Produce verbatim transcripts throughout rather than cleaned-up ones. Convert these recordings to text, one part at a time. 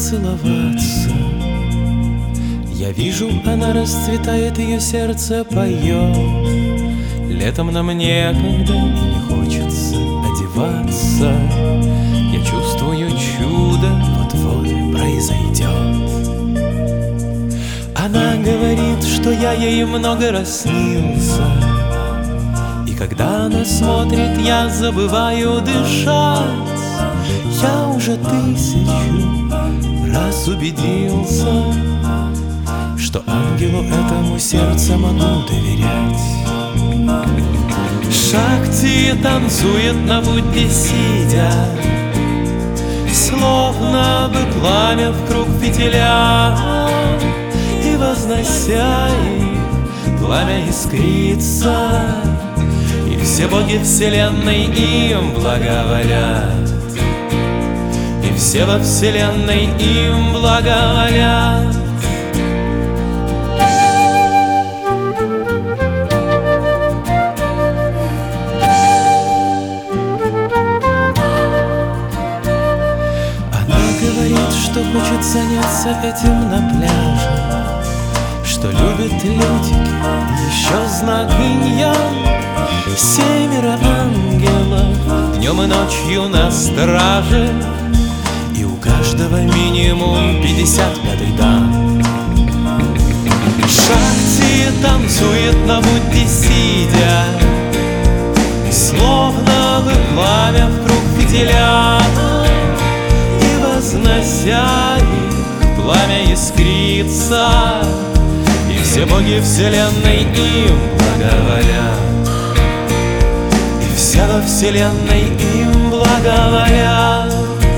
поцеловаться. Я вижу, она расцветает, ее сердце поет. Летом нам некогда и не хочется одеваться. Я чувствую, чудо вот-вот произойдет. Она говорит, что я ей много раз снился, и когда она смотрит, я забываю дышать. Я уже тысячу раз убедился, что ангелу этому сердце могу доверять. Шакти танцует на Будде сидя, словно бы пламя в круг фитиля, и вознося их, пламя искрится, и все боги вселенной им благоволят, и все во вселенной им благоволят. Говорит, что хочет заняться этим на пляже, что любит лютики, еще знак инь-янь. Семеро ангелов днем и ночью на страже, и у каждого минимум пятьдесят пятый дан. Шакти танцует на Будде сидя, словно бы пламя в круг фитиля, вознося их, пламя искрится, и все боги вселенной им благоволят, и все во вселенной им благоволят.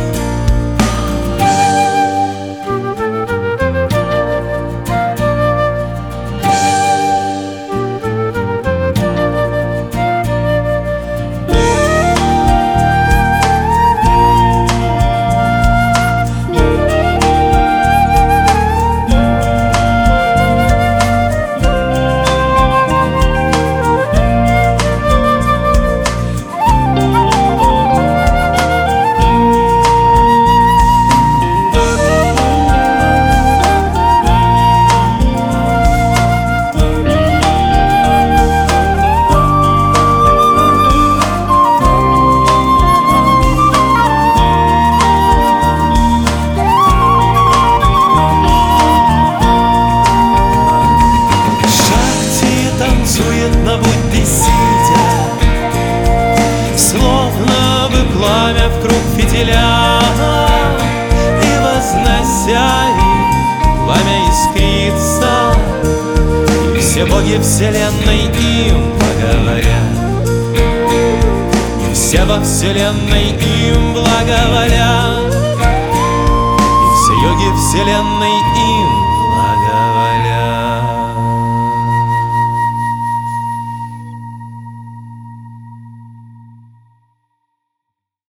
На Будде сидя, словно бы пламя в круг фитиля, и вознося их, пламя искрится, и все боги вселенной им благоволят, и все во вселенной им благоволят, и все йоги вселенной